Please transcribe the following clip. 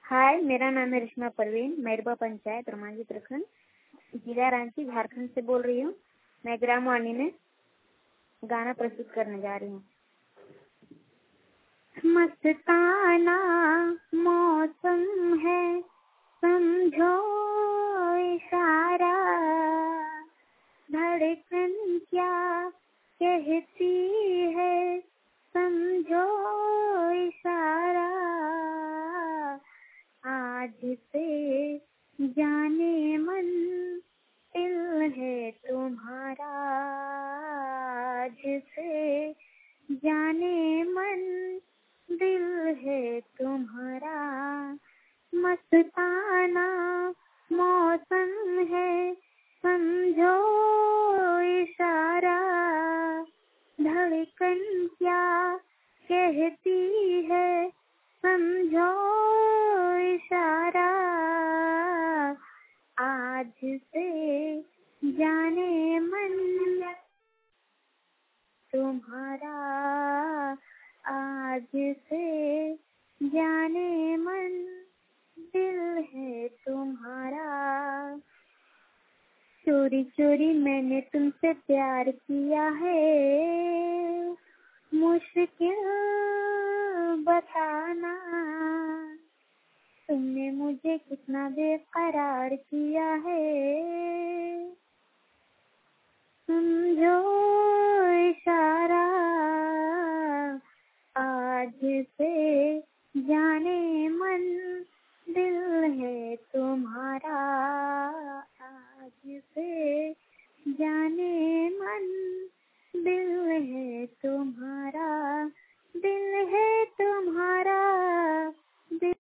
हाय, मेरा नाम है रिश्मा परवीन। मैरबा पंचायत रोमांजी प्रखंड जिला रांची झारखंड से बोल रही हूँ। मैं ग्राम वाणी में गाना प्रस्तुत करने जा रही हूँ। मस्ताना मौसम है, समझो इशारा, धड़कन क्या कहती है, समझो इशारा। आज से जाने मन दिल है तुम्हारा, आज से जाने मन दिल है तुम्हारा। मस्ताना मौसम है, समझो इशारा, धड़कन क्या कहती है, समझो इशारा। आज से जाने मन तुम्हारा, आज से जाने मन दिल है तुम्हारा। चोरी चोरी मैंने तुमसे प्यार किया है, मुश्किल बताना, तुमने मुझे कितना बेकरार किया है, समझो इशारा। आज से